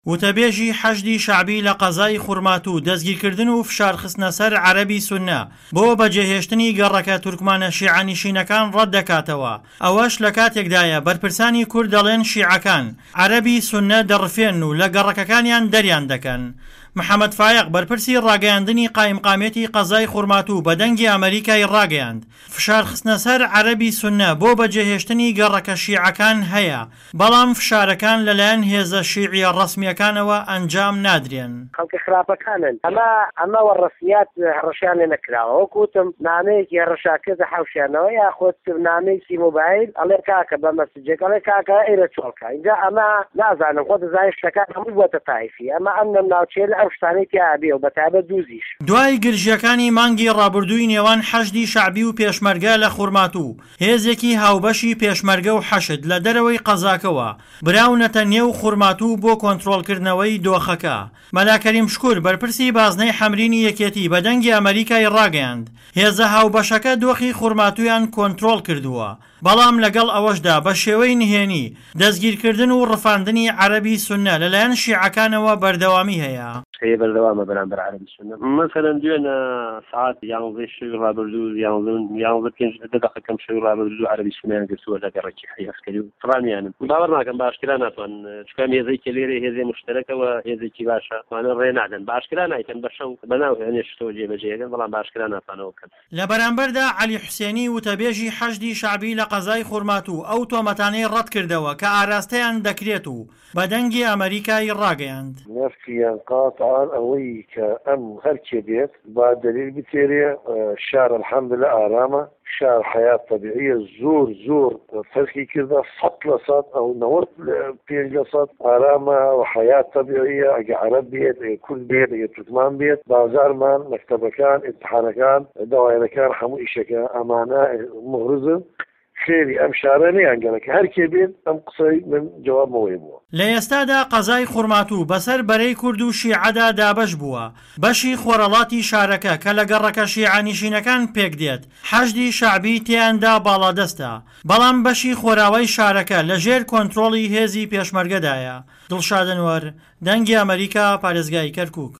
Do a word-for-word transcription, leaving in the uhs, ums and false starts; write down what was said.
وتەبێژی حەشدی شەعبی لە قەزای خوڕماتوو دەستگیرکردن و فشارخستنە سەر عەرەبی سوننە بۆ بەجێهێشتنی گەڕەکە تورکمانە شیعەنشینەکان ڕەت دەکاتەوە. ئەوەش لە کاتێکدایە بەرپرسانی کورد دەڵێن شیعەکان عەرەبی سوننە دەڕفێن و لە گەڕەکەکانیان دەریان دەکەن. محەممەد فایق بەرپرسی ڕاگەیاندنی قایمقامێتی قەزای خوڕماتوو بە دەنگی ئەمریکای ڕاگەیاند فشارخستنە سەر عەرەبی سوننە بۆ بەجێهێشتنی گەڕەکە شیعەکان هەیە، بەڵام فشارەکان لەلایەن هێزە شیعیە ڕەسمیەکانەوە ئەنجام نادرێن. خەڵکی خراپەکانن ئەمە ئەمە وەڕەسمیات هەڕەشیان لێ نەکراوە. وەکوتم نامەیەکی هەڕەشاکردە حەوشیانەوە یاخۆت نامەیەکی مۆبایل ئەڵێ کاکە بە مەسجێک ئەڵێ کاکە ئەیرە چۆڵکە اینجا ئەمە نازانم خۆ دەزانێت شتەکان هەموو بۆتە تایفی ئەمە ئەم ناوچێ لە ئەو شتانەی تیابێ و بەتابەت دووزیش. دوای گرژیەکانی مانگی ڕابردووی نێوان حەشدی شەعبی و پێشمەرگە لە خوڕماتوو هێزێکی هاوبەشی پێشمەرگە و حەشد لە دەرەوەی قەزاکەوە براونەتە نێو خوڕماتوو بۆ کۆنتڕۆڵکردنەوەی دۆخەکە. مەلاکەریم شکور بەرپرسی بازنەی حەمرینی یەکێتی بە دەنگی ئەمریکای ڕاگەیاند هێزە هاوبەشەکە دۆخی خوڕماتوویان کۆنتڕۆڵ کردووە، بەڵام لەگەڵ ئەوەشدا بە شێوەی نهێنی دەستگیرکردن و ڕفاندنی عەرەبی سوننە لەلایەن شیعەکانەوە بەردەوامی هەیە. هي بردوامة بنعبر عربي السنة مثلا دينا ساعات يعني شغل رابردو يعني يعني كان دقيقة كم شغل رابردو عربي السنة يعني قصوا لك رجع حي عسكري فراني يعني دورنا كان باشكلنا طبعا شكام هي زي كليري هي زي مشتركة وهي زي كباشة وأنا رينا عدن باشكلنا كان بشوا بناو يعني شتو جي بجي كان طبعا باشكلنا طبعا وكان لبرانبردا علي حسيني وتبيجي حشدي شعبي لقضاي خرماتو أو تومتاني رد كردوا كأراستيان دكريتو بدنجي أمريكاي راجياند نفسيا قاطعا أوي كأم هركي بيت بعد دليل بتيريا الشارع الحمد لله آرامة شارع حياة طبيعية زور زور فرقي كذا سطلة سط أو نورت بينجا سط آرامة وحياة طبيعية أجي عرب بيت كل بيت أجي تركمان بيت بازار مان مكتبة كان امتحان كان دوائر كان حمو إيشا كان أمانة مغرزة خێری ئەم شارە نەیانگەڵێک هەرکێ بێت ئەم قسەی من جوابمەوەی بووە. لە ئێستادا قەزای خوڕماتوو بەسەر بەرەی کورد و شیعەدا دابەش بووە. بەشی خۆرەڵاتی شارەکە کە لە گەڕەکە شیعەنشینەکان پێک دێت حەشدی شەعبی تیاندا باڵادەستە، بەڵام بەشی خۆراوەی شارەکە لە ژێر کۆنتڕۆڵی هێزی پێشمەرگەدایە. دڵشاد ئەنوەر، دەنگی ئەمریکا، پارێزگای کەرکووک.